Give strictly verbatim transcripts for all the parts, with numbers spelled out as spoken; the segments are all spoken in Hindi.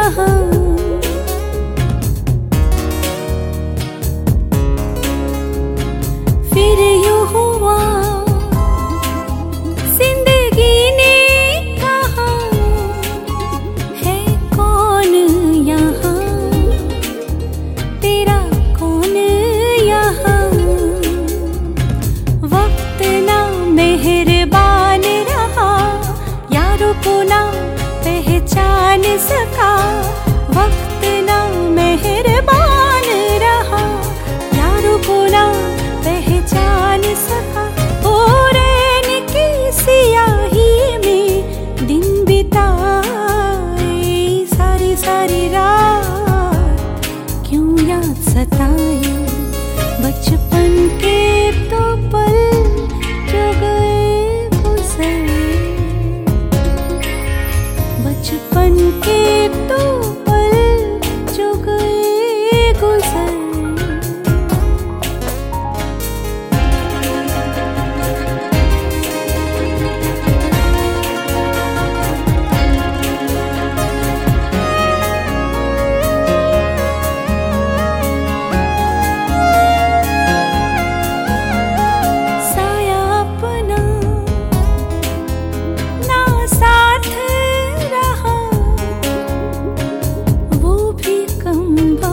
यहाँ। फिर यूं हुआ जिंदगी ने कहा है कौन यहाँ, तेरा कौन यहाँ। वक्त ना मेहरबान रहा, यारों को ना पहचान सका। वक्त ना मेहरबान रहा, यारों को ना पहचान सका। ओ रैन की सियाही में दिन बिताए, सारी सारी रात क्यों याद सताए। बचपन के तो पल जो गए गुजर, बचपन के तो पल जो गए गुजर। साया अपना ना साथ रहा, वो भी कम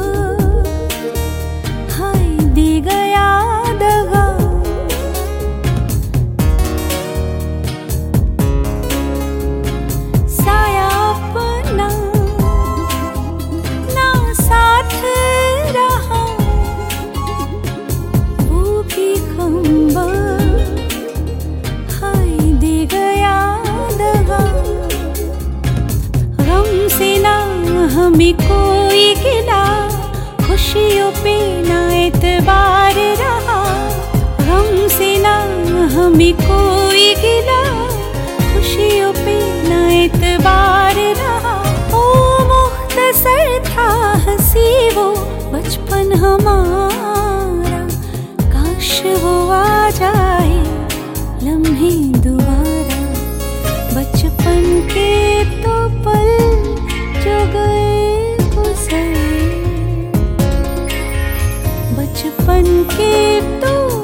हाय दे गया दगा। साया अपना ना साथ रहा, वो भी कम हाय दे गया दगा। गम से ना हमें कोई गिला, खुशियों पे ना एतबार रहा। गम से ना हमें कोई गिला, खुशियों पे ना एतबार रहा। ओ मुख्तसर था हंसी वो बचपन हमारा, काश वो आ जाए लम्हे दोबारा। बचपन के तो पल जो गए गुजर, बचपन के तो